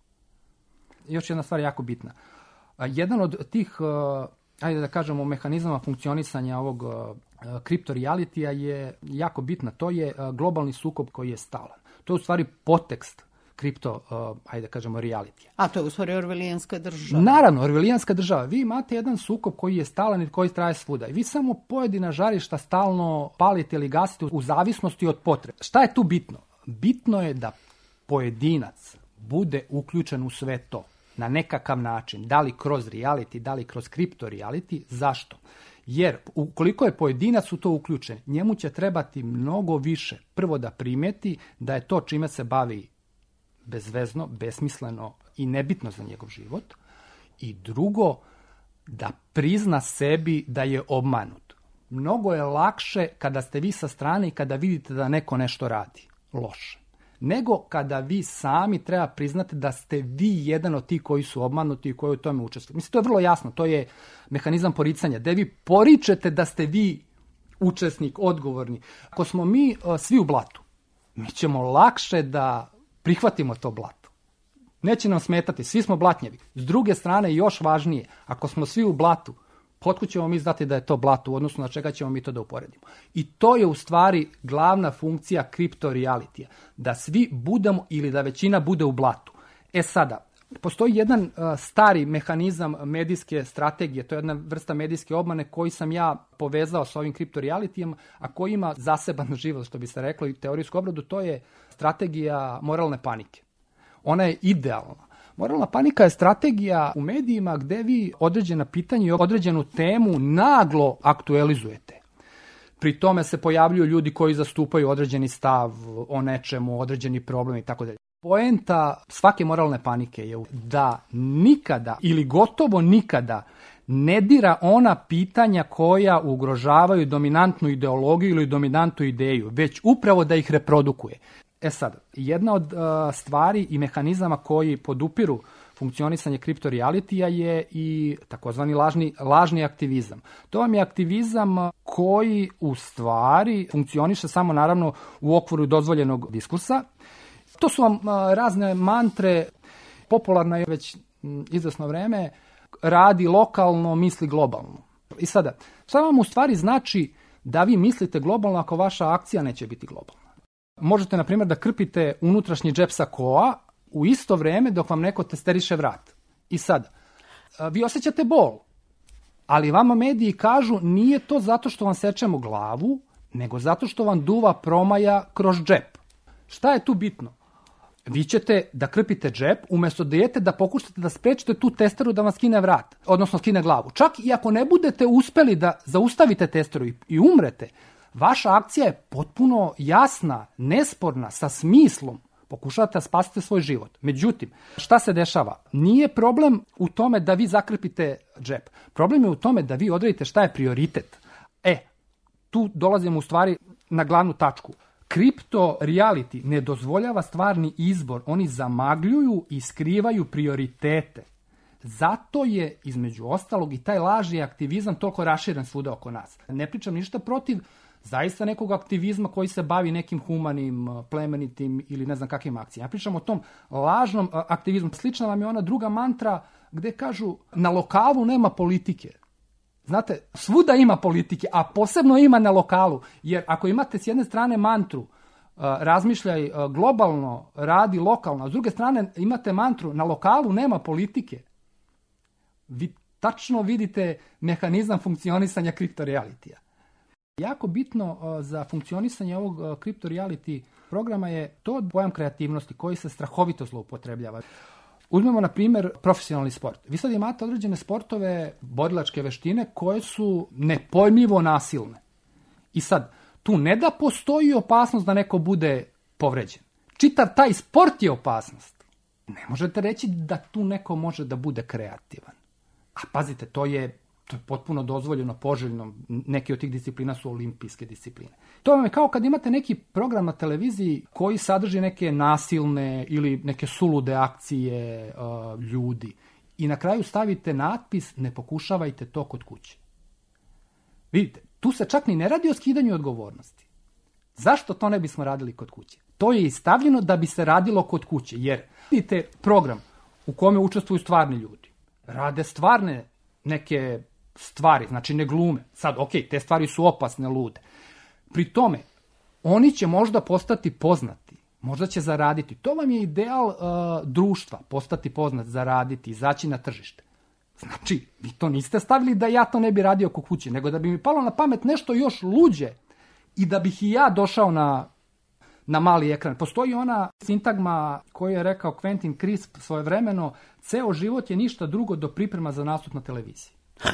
Još jedna stvar jako bitna. Jedan od tih, ajde da kažemo, mehanizama funkcionisanja ovog kripto realitija je jako bitna. To je globalni sukob koji je stalan. To je u stvari podtekst kripto, ajde da kažemo, realitija.
A to je u stvari orvelijanska država.
Naravno, orvelijanska država. Vi imate jedan sukob koji je stalan i koji traje svuda. I vi samo pojedina žarišta stalno palite ili gasite u zavisnosti od potrebe. Šta je tu bitno? Bitno je da pojedinac bude uključen u sve to na nekakav način, da li kroz reality, da li kroz kripto reality. Zašto? Jer ukoliko je pojedinac u to uključen, njemu će trebati mnogo više. Prvo da primeti da je to čime se bavi bezvezno, besmisleno i nebitno za njegov život. I drugo, da prizna sebi da je obmanut. Mnogo je lakše kada ste vi sa strane i kada vidite da neko nešto radi loše, nego kada vi sami treba priznati da ste vi jedan od tih koji su obmanuti i koji u tome učestvuju. Mislim, to je vrlo jasno, to je mehanizam poricanja, gde vi poričete da ste vi učesnik, odgovorni. Ako smo mi svi u blatu, mi ćemo lakše da prihvatimo to blato. Neće nam smetati, svi smo blatnjevi. S druge strane, još važnije, ako smo svi u blatu, otkud ćemo mi znati da je to blato, u odnosu na čega ćemo mi to da uporedimo. I to je u stvari glavna funkcija kripto realitija, da svi budemo ili da većina bude u blatu. E sada, postoji jedan stari mehanizam medijske strategije, to je jedna vrsta medijske obmane koji sam ja povezao sa ovim kripto realitijama, a koji ima zaseban život, što bi se reklo, i teorijsku obradu, to je strategija moralne panike. Ona je idealna. Moralna panika je strategija u medijima gde vi određena pitanja i određenu temu naglo aktualizujete. Pri tome se pojavljuju ljudi koji zastupaju određeni stav o nečemu, određeni problem i tako dalje. Poenta svake moralne panike je da nikada ili gotovo nikada ne dira ona pitanja koja ugrožavaju dominantnu ideologiju ili dominantnu ideju, već upravo da ih reprodukuje. E sad, jedna od stvari i mehanizama koji podupiru funkcionisanje kripto realitija je i takozvani lažni aktivizam. To vam je aktivizam koji u stvari funkcioniše samo naravno u okviru dozvoljenog diskursa. To su vam razne mantre, popularna je već izvesno vreme, radi lokalno, misli globalno. I sada, šta vam u stvari znači da vi mislite globalno ako vaša akcija neće biti globalna? Možete, na primjer, da krpite unutrašnji džep sakoa u isto vreme dok vam neko testeriše vrat. I sad, vi osjećate bol, ali vama mediji kažu nije to zato što vam sečemo glavu, nego zato što vam duva promaja kroz džep. Šta je tu bitno? Vi ćete da krpite džep, umjesto da idete da pokušate da sprečite tu testeru da vam skine vrat, odnosno skine glavu. Čak i ako ne budete uspeli da zaustavite testeru i umrete, vaša akcija je potpuno jasna, nesporna, sa smislom. Pokušavate da spasite svoj život. Međutim, šta se dešava? Nije problem u tome da vi zakrpite džep. Problem je u tome da vi odredite šta je prioritet. tu dolazimo u stvari na glavnu tačku. Kripto reality ne dozvoljava stvarni izbor. Oni zamagljuju i skrivaju prioritete. Zato je, između ostalog, i taj lažni aktivizam toliko raširen svuda oko nas. Ne pričam ništa protiv zaista nekog aktivizma koji se bavi nekim humanim, plemenitim ili ne znam kakvim akcijama. Ja pričam o tom lažnom aktivizmu. Slična vam je ona druga mantra gde kažu na lokalu nema politike. Znate, svuda ima politike, a posebno ima na lokalu. Jer ako imate s jedne strane mantru razmišljaj globalno, radi lokalno, a s druge strane imate mantru na lokalu nema politike, vi tačno vidite mehanizam funkcionisanja kriptorealitija. Jako bitno za funkcionisanje ovog kriptoreality programa je to pojam kreativnosti koji se strahovito zloupotrebljava. Uzmemo, na primjer, profesionalni sport. Vi sad imate određene sportove, borilačke veštine, koje su nepojmljivo nasilne. I sad, tu ne da postoji opasnost da neko bude povređen. Čitav taj sport je opasnost. Ne možete reći da tu neko može da bude kreativan. A pazite, to je potpuno dozvoljeno, poželjno. Neke od tih disciplina su olimpijske discipline. To vam je kao kad imate neki program na televiziji koji sadrži neke nasilne ili neke sulude akcije ljudi. I na kraju stavite natpis ne pokušavajte to kod kuće. Vidite, tu se čak ni ne radi o skidanju odgovornosti. Zašto to ne bismo radili kod kuće? To je stavljeno da bi se radilo kod kuće. Jer vidite program u kome učestvuju stvarni ljudi. Rade stvarne neke stvari, znači ne glume. Sad, ok, te stvari su opasne, lude. Pri tome, oni će možda postati poznati, možda će zaraditi. To vam je ideal društva, postati poznat, zaraditi, izaći na tržište. Znači, vi to niste stavili da ja to ne bi radio kod kuće, nego da bi mi palo na pamet nešto još luđe i da bih i ja došao na mali ekran. Postoji ona sintagma koju je rekao Quentin Crisp svojevremeno, ceo život je ništa drugo do priprema za nastup na televiziji.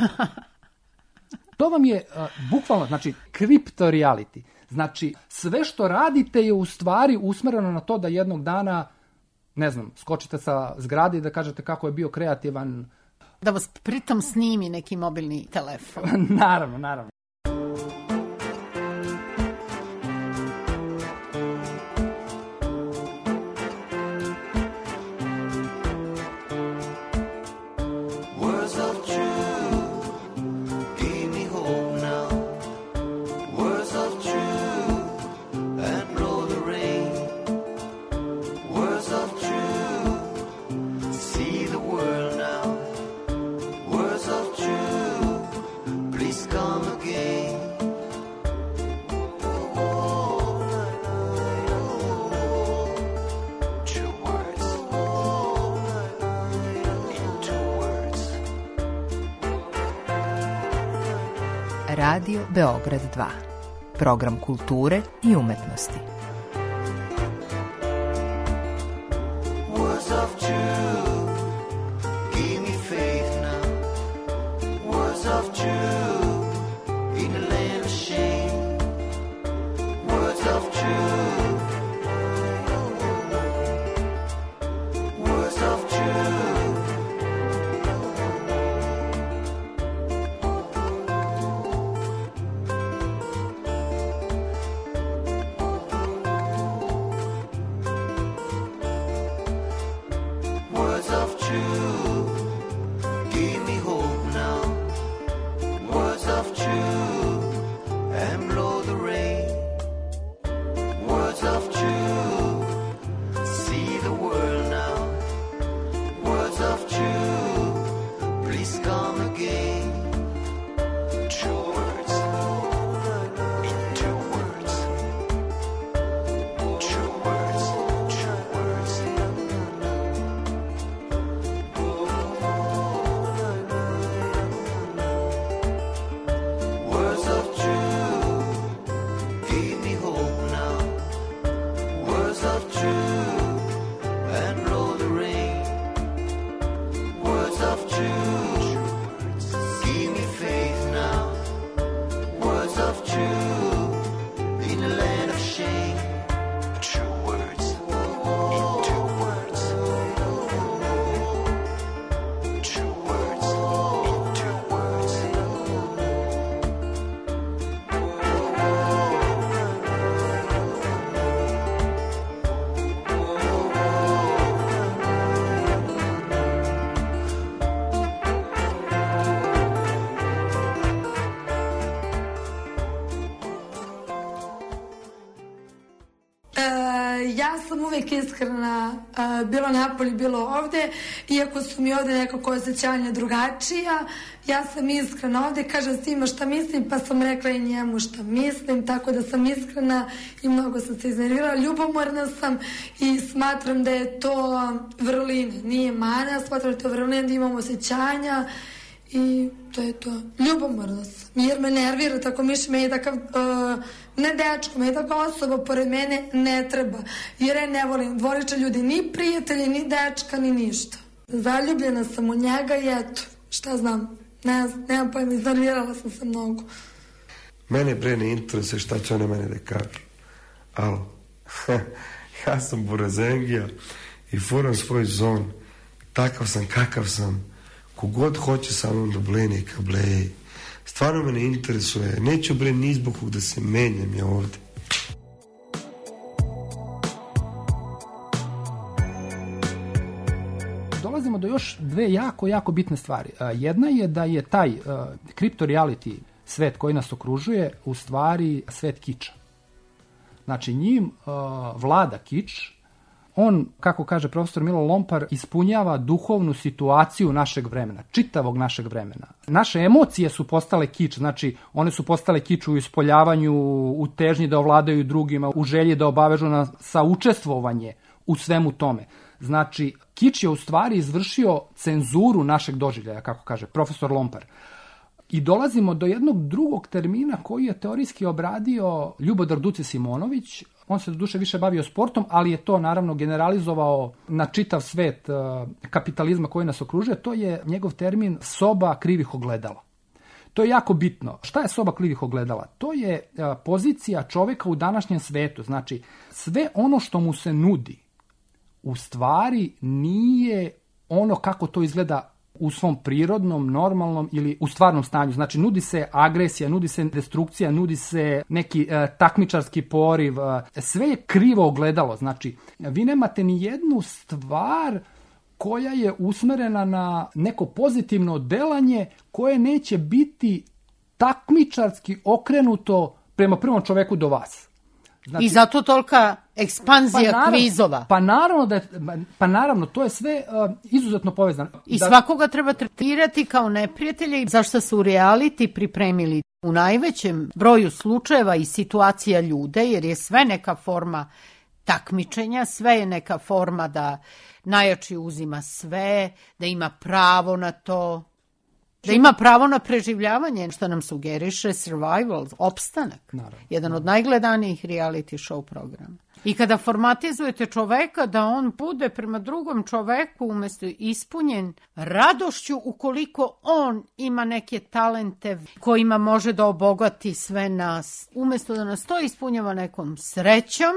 To vam je bukvalno, znači, kripto reality. Znači, sve što radite je u stvari usmereno na to da jednog dana, ne znam, skočite sa zgrade i da kažete kako je bio kreativan.
Da vas pritom snimi neki mobilni telefon.
Naravno.
Radio Beograd 2. Program kulture i umetnosti.
Ja sam uvek iskrena, bilo napolje, bilo ovde, iako su mi ovde nekako osjećanja drugačija, ja sam iskrena ovde, kažem svima šta mislim, pa sam rekla i njemu šta mislim, tako da sam iskrena i mnogo sam se iznervirala, ljubomorna sam i smatram da je to vrlina, nije mana, smatram da je to vrlina, da imam osjećanja i to je to. Ljubomorna sam, jer me nervira, tako mišlje, me je takav, ne dečko, me je takva osoba pored mene ne treba, jer ja ne volim dvolične ljudi, ni prijatelji, ni dečka, ni ništa. Zaljubljena sam u njega i eto, šta znam, nemam pojma, iznervirala sam se mnogo.
Mene bre ne interesuje šta će one mene da kažu. Alo, ja sam burazengija i furam svoj zon, takav sam kakav sam, kogod hoće sa mnom da bleni ka bleji. Stvarno me ne interesuje, neću bre ni zbog da se menjam ja ovde.
Dolazimo do još dve jako bitne stvari. Jedna je da je taj kripto reality svet koji nas okružuje u stvari svet kiča. Znači njim vlada kič. On, kako kaže profesor Milo Lompar, ispunjava duhovnu situaciju našeg vremena, čitavog našeg vremena. Naše emocije su postale kič, znači one su postale kič u ispoljavanju, u težnji da ovladaju drugima, u želji da obavežu nas sa učestvovanje u svemu tome. Znači, kič je u stvari izvršio cenzuru našeg doživljaja, kako kaže profesor Lompar. I dolazimo do jednog drugog termina koji je teorijski obradio Ljubodar Duce Simonović. On se do duše više bavio sportom, ali je to naravno generalizovao na čitav svet kapitalizma koji nas okružuje. To je njegov termin soba krivih ogledala. To je jako bitno. Šta je soba krivih ogledala? To je pozicija čoveka u današnjem svetu. Znači, sve ono što mu se nudi u stvari nije ono kako to izgleda u svom prirodnom, normalnom ili u stvarnom stanju. Znači, nudi se agresija, nudi se destrukcija, nudi se neki takmičarski poriv. Sve je krivo ogledalo. Znači, vi nemate ni jednu stvar koja je usmerena na neko pozitivno delanje koje neće biti takmičarski okrenuto prema prvom čoveku do vas. Znači,
i zato tolika ekspanzija kvizova.
Pa naravno, to je sve izuzetno povezano.
I svakoga treba tretirati kao neprijatelja i zašto su reality pripremili u najvećem broju slučajeva i situacija ljude, jer je sve neka forma takmičenja, sve je neka forma da najjači uzima sve, da ima pravo na to, da ima pravo na preživljavanje, što nam sugeriše survival, opstanak. Naravno. Jedan od najgledanijih reality show programa. I kada formatizujete čoveka da on bude prema drugom čoveku umjesto ispunjen radošću ukoliko on ima neke talente kojima može da obogati sve nas, umjesto da nas to ispunjava nekom srećom,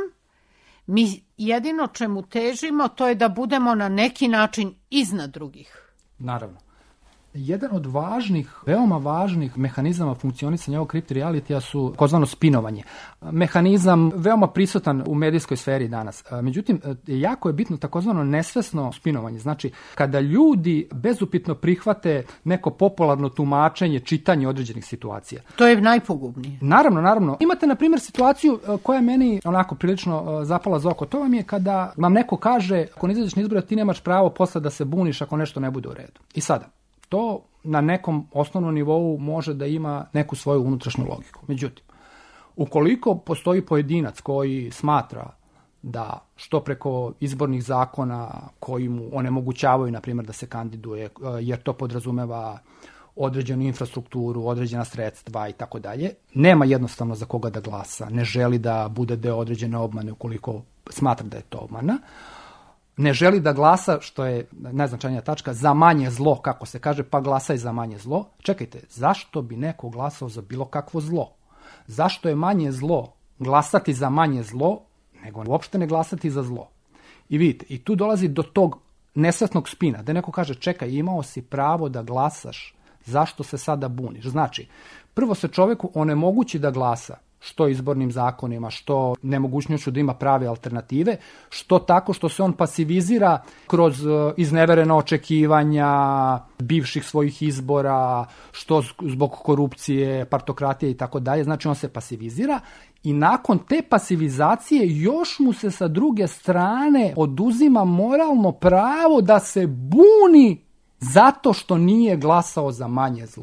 mi jedino čemu težimo to je da budemo na neki način iznad drugih.
Naravno. Jedan od važnih, veoma važnih mehanizama funkcionisanja ovog kripto realitija su kozvano spinovanje. Mehanizam veoma prisutan u medijskoj sferi danas. Međutim, jako je bitno takozvano nesvesno spinovanje. Znači, kada ljudi bezupitno prihvate neko popularno tumačenje, čitanje određenih situacija.
To je najpogubnije.
Naravno. Imate, na primjer, situaciju koja je meni onako prilično zapala za oko. To vam je kada vam neko kaže, ako ne izađeš na izbore, ti nemaš pravo posle da se buniš ako nešto ne bude u redu. I sada, to na nekom osnovnom nivou može da ima neku svoju unutrašnju logiku. Međutim, ukoliko postoji pojedinac koji smatra da što preko izbornih zakona koji mu onemogućavaju, na primjer, da se kandiduje, jer to podrazumeva određenu infrastrukturu, određena sredstva i tako dalje, nema jednostavno za koga da glasa, ne želi da bude deo određene obmane ukoliko smatra da je to obmana, ne želi da glasa, što je najznačajnija tačka, za manje zlo, kako se kaže, pa glasaj za manje zlo. Čekajte, zašto bi neko glasao za bilo kakvo zlo? Zašto je manje zlo glasati za manje zlo, nego uopšte ne glasati za zlo? I vidite, i tu dolazi do tog nesvetnog spina, da neko kaže, čekaj, imao si pravo da glasaš, zašto se sada buniš? Znači, prvo se čoveku onemogući da glasa, što izbornim zakonima, što nemogućnošću da ima prave alternative, što tako što se on pasivizira kroz izneverena očekivanja bivših svojih izbora, što zbog korupcije, partokratije i tako dalje. Znači on se pasivizira i nakon te pasivizacije još mu se sa druge strane oduzima moralno pravo da se buni zato što nije glasao za manje zlo.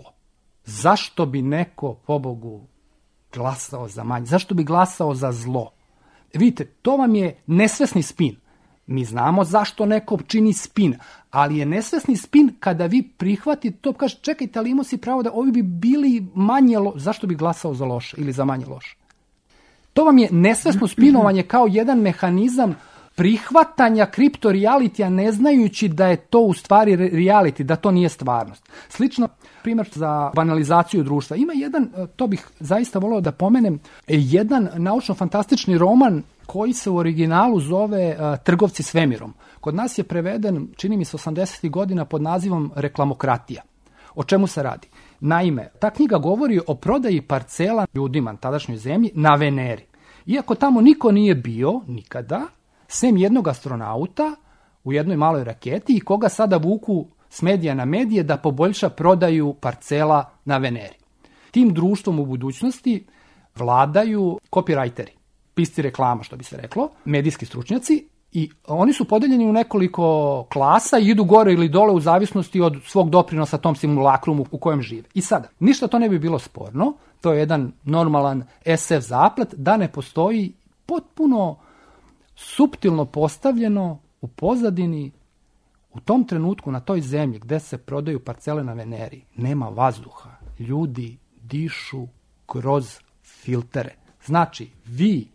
Zašto bi neko, pobogu, glasao za manje? Zašto bi glasao za zlo? Vidite, to vam je nesvesni spin. Mi znamo zašto neko čini spin, ali je nesvesni spin kada vi prihvatite to, kaže, čekajte, ali imao si pravo da ovi bi bili manje zašto bi glasao za loše ili za manje loše? To vam je nesvesno spinovanje kao jedan mehanizam prihvatanja kriptorealitija ne znajući da je to u stvari reality, da to nije stvarnost. Slično primjer za banalizaciju društva. Ima jedan, to bih zaista volio da pomenem, jedan naučno-fantastični roman koji se u originalu zove Trgovci svemirom. Kod nas je preveden, čini mi se 80. godina pod nazivom Reklamokratija. O čemu se radi? Naime, ta knjiga govori o prodaji parcela ljudima, tadašnjoj zemlji, na Veneri. Iako tamo niko nije bio, nikada, sem jednog astronauta u jednoj maloj raketi i koga sada vuku s medija na medije da poboljša prodaju parcela na Veneri. Tim društvom u budućnosti vladaju copywriteri, pisci reklama, što bi se reklo, medijski stručnjaci, i oni su podeljeni u nekoliko klasa i idu gore ili dole u zavisnosti od svog doprinosa tom simulakrumu u kojem žive. I sada, ništa to ne bi bilo sporno, to je jedan normalan SF zaplet, da ne postoji potpuno suptilno postavljeno u pozadini, u tom trenutku na toj zemlji gde se prodaju parcele na Veneri, nema vazduha. Ljudi dišu kroz filtere. Znači, vi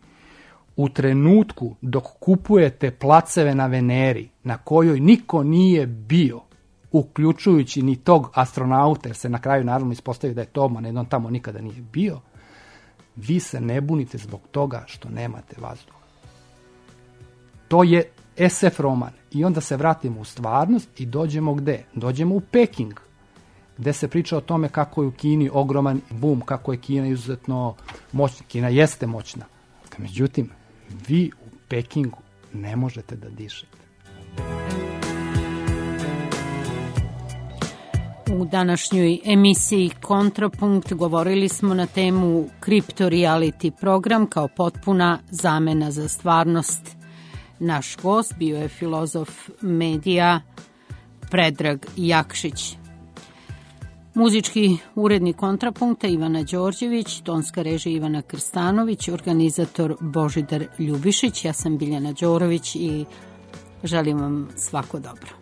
u trenutku dok kupujete placeve na Veneri na kojoj niko nije bio, uključujući ni tog astronauta, jer se na kraju naravno ispostavi da je to obman, on tamo nikada nije bio, vi se ne bunite zbog toga što nemate vazduha. To je SF roman. I onda se vratimo u stvarnost i dođemo gde? Dođemo u Peking, gde se priča o tome kako je u Kini ogroman boom, kako je Kina izuzetno moćna. Kina jeste moćna. Međutim, vi u Pekingu ne možete da dišete.
U današnjoj emisiji Kontrapunkt govorili smo na temu kriptoreality program kao potpuna zamena za stvarnost. Naš gost bio je filozof medija Predrag Jakšić. Muzički urednik Kontrapunkta Ivana Đorđević, tonska režija Ivana Krstanović, organizator Božidar Ljubišić. Ja sam Biljana Đorović i želim vam svako dobro.